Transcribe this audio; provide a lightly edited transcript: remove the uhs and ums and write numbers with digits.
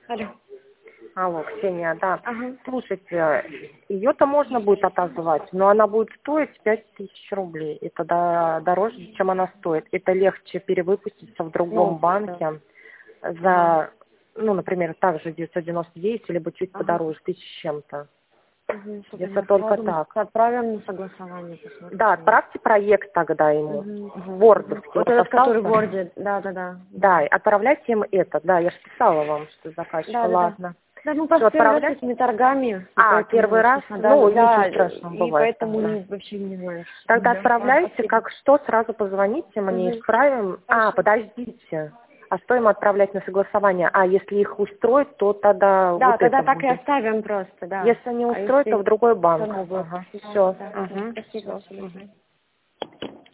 Алло. Алло, Ксения, да. Ага. Слушайте, ее-то можно будет отозвать, но она будет стоить 5000 рублей. Это дороже, чем она стоит. Это легче перевыпуститься в другом Ну, да. банке Ага. за, ну, например, также 999, либо чуть Ага. подороже, 1000 с чем-то. Супер, Если только так. отправим на согласование, посмотрим. Да, отправьте проект тогда ему. В Wordовский. Вот Вот этот, который в остался? Word. Да. Да, и отправляйте им это. Да, я же писала вам, что заказчика. Да. Ладно. Да, ну Все, просто первый раз с отправляйте. этими торгами, и А, первый поэтому, раз? честно, Ну, ничего да, страшного, и бывает поэтому тогда. вообще не знаю. Тогда отправляйте, Спасибо. как что, сразу позвоните, мы не исправим. А, Хорошо. подождите. А что им отправлять на согласование? А, если их устроит, то тогда Да, вот тогда это так и будет. оставим просто, да. Если не А устроит, то в если другой банк. само будет. Ага. Да, Все. да. Угу. Спасибо. Все.